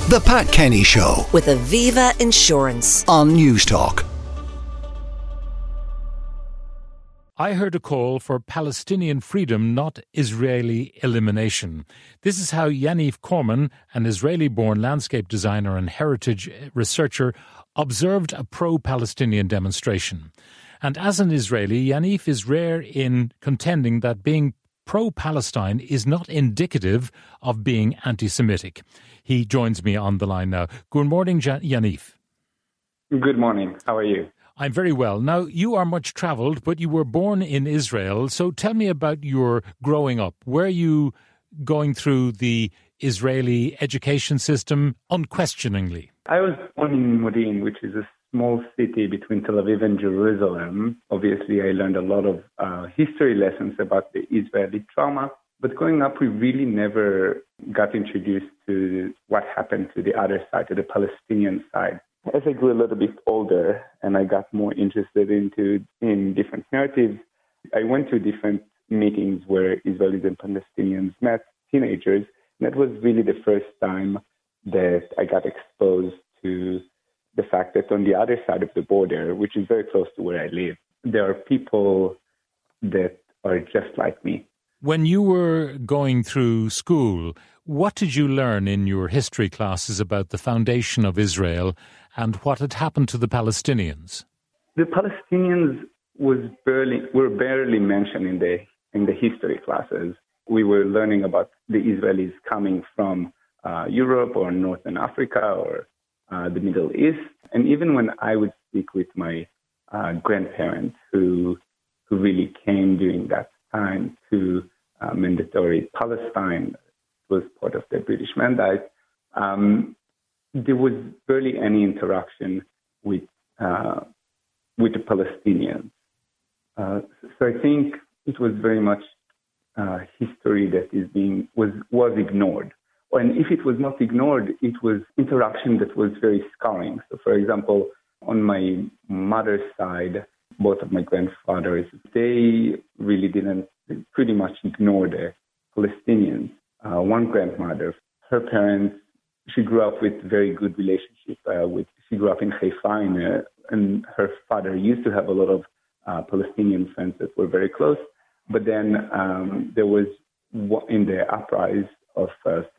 The Pat Kenny Show with Aviva Insurance on Newstalk. I heard a call for Palestinian freedom, not Israeli elimination. This is how Yaniv Korman, an Israeli-born landscape designer and heritage researcher, observed a pro-Palestinian demonstration. And as an Israeli, Yaniv is rare in contending that being pro-Palestine is not indicative of being anti-Semitic. He joins me on the line now. Good morning, Yaniv. Good morning. How are you? I'm very well. Now, you are much travelled, but you were born in Israel. So tell me about your growing up. Were you going through the Israeli education system unquestioningly? I was born in Modi'in, which is a small city between Tel Aviv and Jerusalem. Obviously, I learned a lot of history lessons about the Israeli trauma. But growing up, we really never got introduced to what happened to the other side, to the Palestinian side. As I grew a little bit older and I got more interested in different narratives, I went to different meetings where Israelis and Palestinians met, teenagers. And that was really the first time that I got exposed to the fact that on the other side of the border, which is very close to where I live, there are people that are just like me. When you were going through school, what did you learn in your history classes about the foundation of Israel and what had happened to the Palestinians? The Palestinians were barely mentioned in the history classes. We were learning about the Israelis coming from Europe or Northern Africa or the Middle East. And even when I would speak with my grandparents who really came during that time to mandatory Palestine, was part of the British Mandate, there was barely any interaction with the Palestinians. So I think it was very much history that was ignored. And if it was not ignored, it was interaction that was very scarring. So, for example, on my mother's side, both of my grandfathers, they really pretty much ignored the Palestinians. One grandmother, her parents, she grew up with very good relationship. She grew up in Haifa, and her father used to have a lot of Palestinian friends that were very close. But then there was, in the uprising of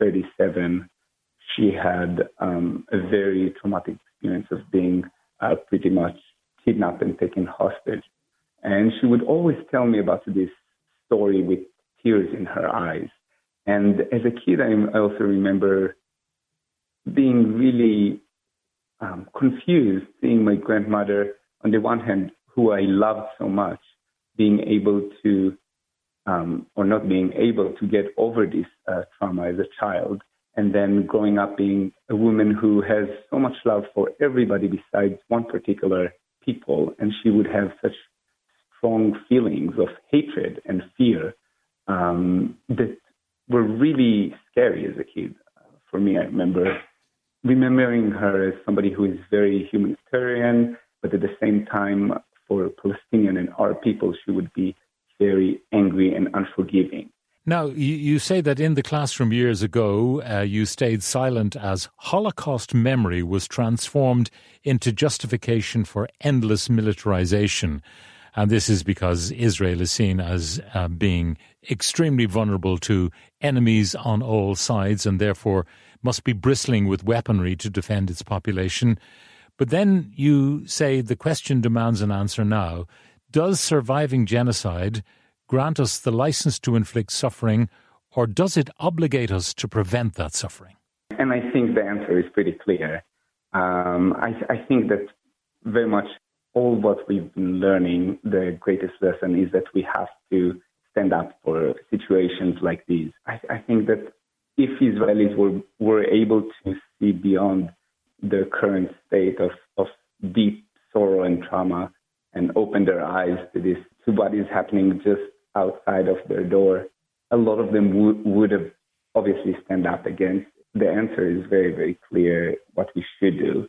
1937, she had a very traumatic experience of being pretty much kidnapped and taken hostage. And she would always tell me about this story with tears in her eyes. And as a kid, I also remember being really confused, seeing my grandmother, on the one hand, who I loved so much, being able to, or not being able to get over this trauma as a child, and then growing up being a woman who has so much love for everybody besides one particular people, and she would have such strong feelings of hatred and fear that were really scary as a kid. For me, I remember remembering her as somebody who is very humanitarian, but at the same time, for Palestinian and our people, she would be very angry and unforgiving. Now, you say that in the classroom years ago, you stayed silent as Holocaust memory was transformed into justification for endless militarization. And this is because Israel is seen as being extremely vulnerable to enemies on all sides and therefore must be bristling with weaponry to defend its population. But then you say the question demands an answer now. Does surviving genocide grant us the license to inflict suffering, or does it obligate us to prevent that suffering? And I think the answer is pretty clear. I think that very much all what we've been learning, the greatest lesson is that we have to stand up for situations like these. I think that if Israelis were able to see beyond the current state of deep sorrow and trauma and open their eyes to what is happening just outside of their door, a lot of them would have obviously stand up against. The answer is very, very clear what we should do.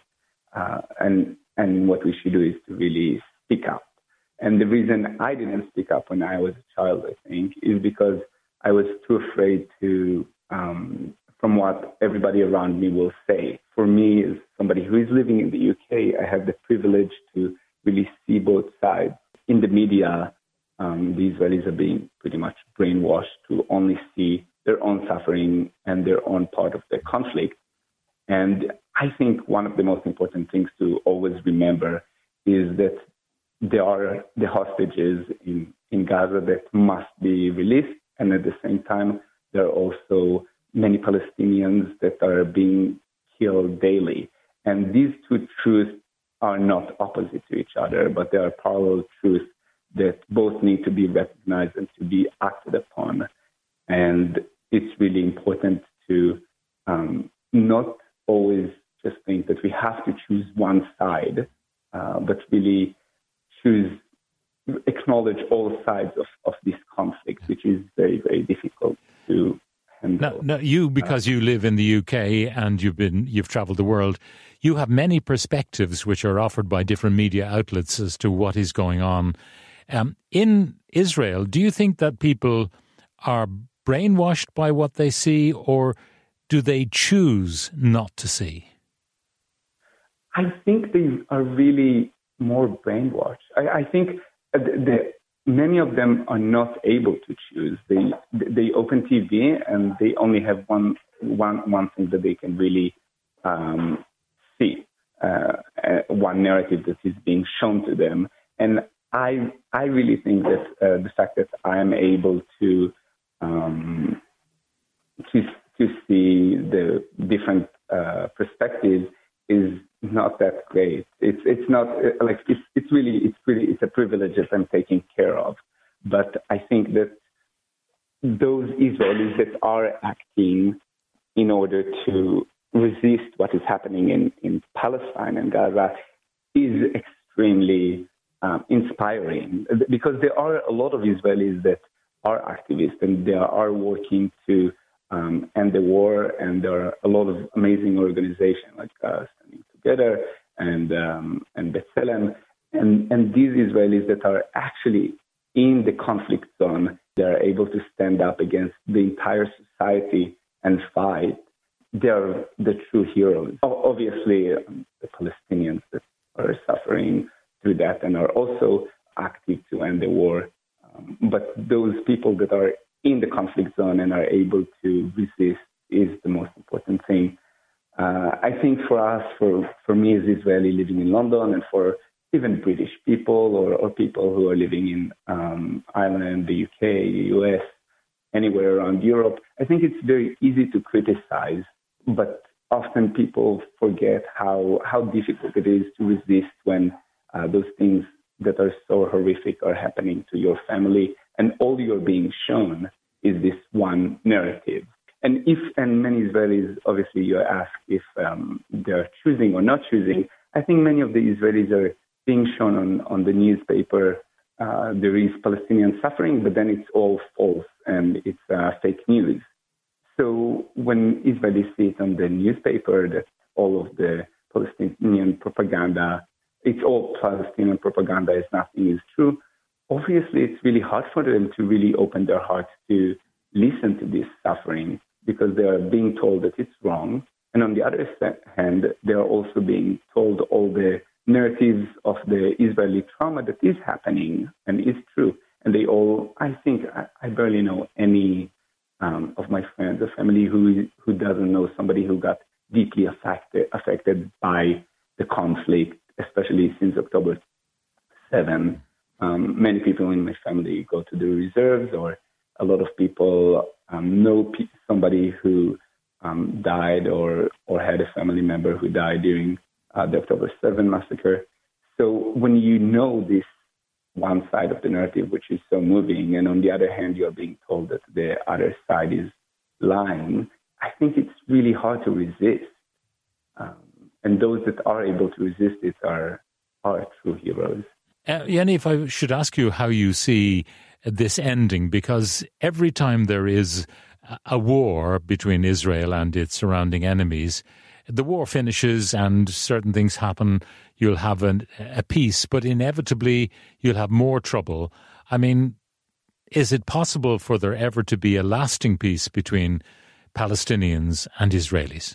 And what we should do is to really speak up. And the reason I didn't speak up when I was a child, I think, is because I was too afraid to from what everybody around me will say. For me, as somebody who is living in the UK, I have the privilege to really see both sides. In the media, the Israelis are being pretty much brainwashed to only see their own suffering and their own part of the conflict. And I think one of the most important things to always remember is that there are the hostages in Gaza that must be released. And at the same time, there are also many Palestinians that are being killed daily. And these two truths are not opposite to each other, but they are parallel truths that both need to be recognized and to be acted upon. And it's really important to not always just think that we have to choose one side, but really acknowledge all sides of this conflict, which is very, very difficult to handle. Now, you, because you live in the UK and you've traveled the world, you have many perspectives which are offered by different media outlets as to what is going on. In Israel, do you think that people are brainwashed by what they see, or do they choose not to see? I think they are really more brainwashed. I think many of them are not able to choose. They open TV and they only have one thing that they can really see, one narrative that is being shown to them. And I really think that the fact that I am able to see the different perspectives is not that great. It's not like it's a privilege that I'm taking care of. But I think that those Israelis that are acting in order to resist what is happening in Palestine and Gaza is extremely inspiring, because there are a lot of Israelis that are activists and they are working to end the war, and there are a lot of amazing organizations like Standing Together and B'Tselem, and these Israelis that are actually in the conflict zone, they are able to stand up against the entire society and fight. They are the true heroes. Obviously, the Palestinians that are suffering through that and are also active to end the war. But those people that are in the conflict zone and are able to resist is the most important thing. I think for us, for me as Israeli living in London, and for even British people or people who are living in Ireland, the UK, US, anywhere around Europe, I think it's very easy to criticize, but often people forget how difficult it is to resist when those things that are so horrific are happening to your family, and all you're being shown is this one narrative. And many Israelis, obviously you ask if they're choosing or not choosing, I think many of the Israelis are being shown on the newspaper, there is Palestinian suffering, but then it's all false and it's fake news. So when Israelis see it on the newspaper that all of the Palestinian propaganda, it's all Palestinian propaganda, is nothing is true, obviously it's really hard for them to really open their hearts to listen to this suffering, because they are being told that it's wrong. And on the other hand, they are also being told all the narratives of the Israeli trauma that is happening and is true. And they all, I think, I barely know any of my friends or family who doesn't know somebody who got deeply affected by the conflict, especially since October 7. Many people in my family go to the reserves, or a lot of people know somebody who died or had a family member who died during the October 7 massacre. So when you know this one side of the narrative, which is so moving, and on the other hand, you're being told that the other side is lying, I think it's really hard to resist. And those that are able to resist it are true heroes. Yanni, if I should ask you how you see this ending, because every time there is a war between Israel and its surrounding enemies, the war finishes and certain things happen. You'll have a peace, but inevitably you'll have more trouble. I mean, is it possible for there ever to be a lasting peace between Palestinians and Israelis?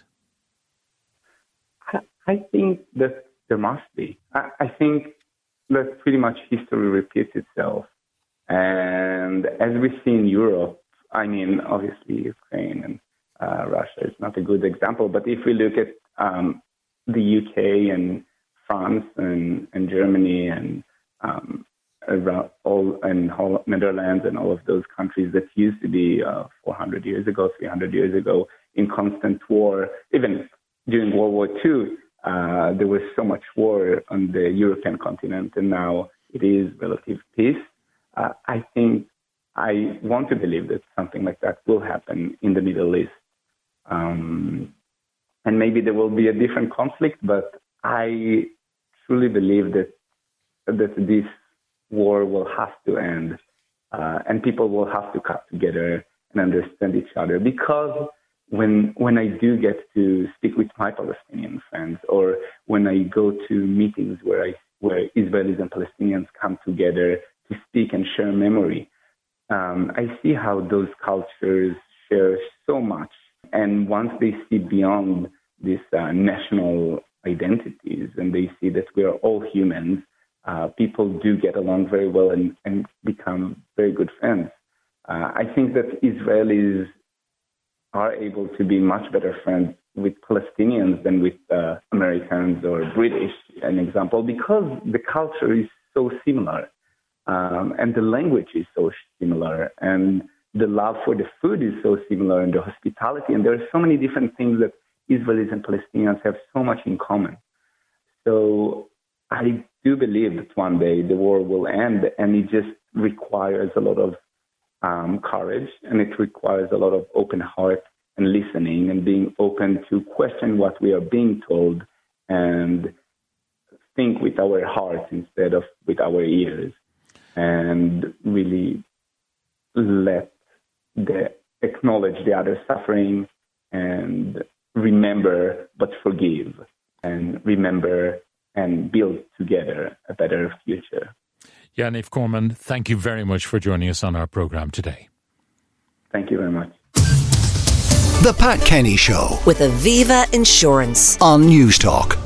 I think that there must be. I think that pretty much history repeats itself. And as we see in Europe, I mean, obviously Ukraine and Russia is not a good example, but if we look at the UK and France and Germany and around all and Netherlands and all of those countries that used to be 400 years ago, 300 years ago in constant war, even during World War II, there was so much war on the European continent, and now it is relative peace. I think I want to believe that something like that will happen in the Middle East. And maybe there will be a different conflict, but I truly believe that this war will have to end, and people will have to come together and understand each other. Because when I do get to speak with my Palestinian friends, or when I go to meetings where Israelis and Palestinians come together to speak and share memory, I see how those cultures share so much. And once they see beyond these national identities and they see that we are all humans, people do get along very well and become very good friends. I think that Israelis are able to be much better friends with Palestinians than with Americans or British, an example, because the culture is so similar, and the language is so similar, and the love for the food is so similar, and the hospitality, and there are so many different things that Israelis and Palestinians have so much in common. So I do believe that one day the war will end, and it just requires a lot of courage, and it requires a lot of open heart and listening and being open to question what we are being told and think with our hearts instead of with our ears, and really acknowledge the other suffering and remember but forgive, and remember and build together a better future. Yaniv Korman, thank you very much for joining us on our program today. Thank you very much. The Pat Kenny Show with Aviva Insurance on News Talk.